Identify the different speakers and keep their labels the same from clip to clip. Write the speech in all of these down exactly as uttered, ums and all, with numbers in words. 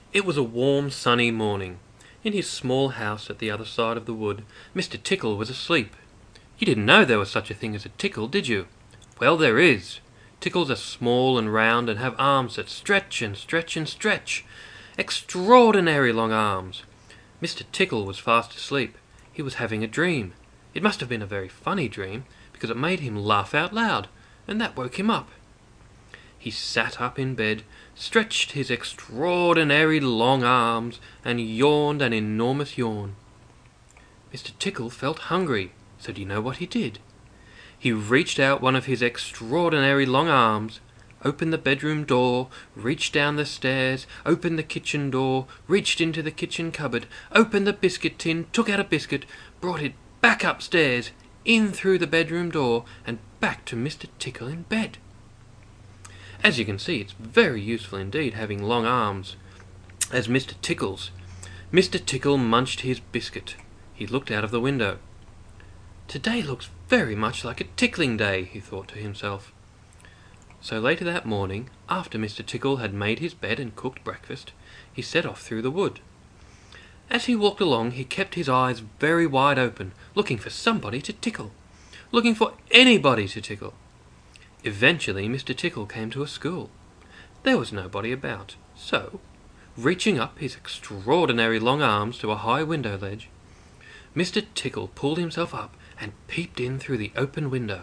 Speaker 1: It was a warm, sunny morning. In his small house at the other side of the wood, Mister Tickle was asleep. You didn't know there was such a thing as a tickle, did you? Well, there is. Tickles are small and round and have arms that stretch and stretch and stretch. Extraordinary long arms. Mister Tickle was fast asleep. He was having a dream. It must have been a very funny dream, because it made him laugh out loud, and that woke him up. He sat up in bed, stretched his extraordinary long arms, and yawned an enormous yawn. Mister Tickle felt hungry, so do you know what he did? He reached out one of his extraordinary long arms, opened the bedroom door, reached down the stairs, opened the kitchen door, reached into the kitchen cupboard, opened the biscuit tin, took out a biscuit, brought it back upstairs, in through the bedroom door, and back to Mister Tickle in bed. As you can see, it's very useful indeed having long arms, as Mister Tickle's. Mister Tickle munched his biscuit. He looked out of the window. Today looks very much like a tickling day, he thought to himself. So later that morning, after Mister Tickle had made his bed and cooked breakfast, he set off through the wood. As he walked along, he kept his eyes very wide open, looking for somebody to tickle, looking for anybody to tickle. Eventually, Mister Tickle came to a school. There was nobody about, so, reaching up his extraordinary long arms to a high window ledge, Mister Tickle pulled himself up and peeped in through the open window.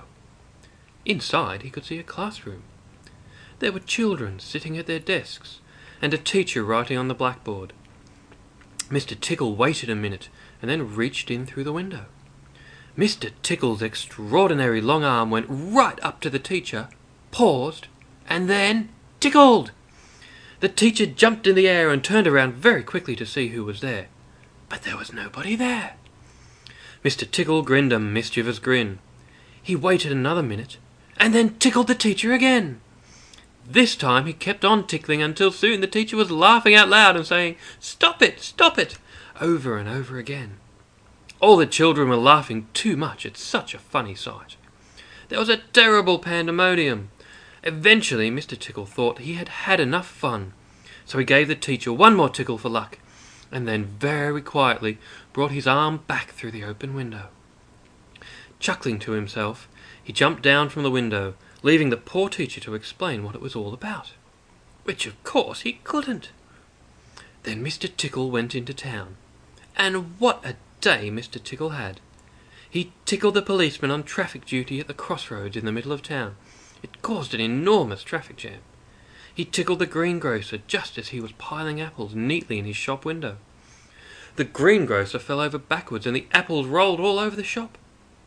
Speaker 1: Inside, he could see a classroom. There were children sitting at their desks, and a teacher writing on the blackboard. Mister Tickle waited a minute, and then reached in through the window. Mister Tickle's extraordinary long arm went right up to the teacher, paused, and then tickled. The teacher jumped in the air and turned around very quickly to see who was there. But there was nobody there. Mister Tickle grinned a mischievous grin. He waited another minute, and then tickled the teacher again. This time he kept on tickling until soon the teacher was laughing out loud and saying, "Stop it, stop it," over and over again. All the children were laughing too much at such a funny sight. There was a terrible pandemonium. Eventually Mister Tickle thought he had had enough fun, so he gave the teacher one more tickle for luck, and then very quietly brought his arm back through the open window. Chuckling to himself, he jumped down from the window, leaving the poor teacher to explain what it was all about, which of course he couldn't. Then Mister Tickle went into town, and what a day Mister Tickle had. He tickled the policeman on traffic duty at the crossroads in the middle of town. It caused an enormous traffic jam. He tickled the greengrocer just as he was piling apples neatly in his shop window. The greengrocer fell over backwards and the apples rolled all over the shop.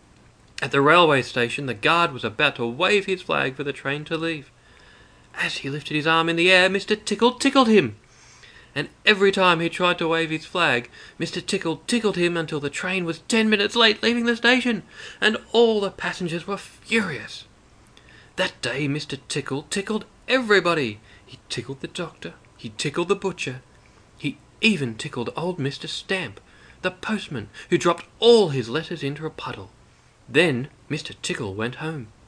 Speaker 1: At the railway station, the guard was about to wave his flag for the train to leave. As he lifted his arm in the air, Mister Tickle tickled him. And every time he tried to wave his flag, Mister Tickle tickled him until the train was ten minutes late leaving the station, and all the passengers were furious. That day Mister Tickle tickled everybody. He tickled the doctor, he tickled the butcher, he even tickled old Mister Stamp, the postman, who dropped all his letters into a puddle. Then Mister Tickle went home.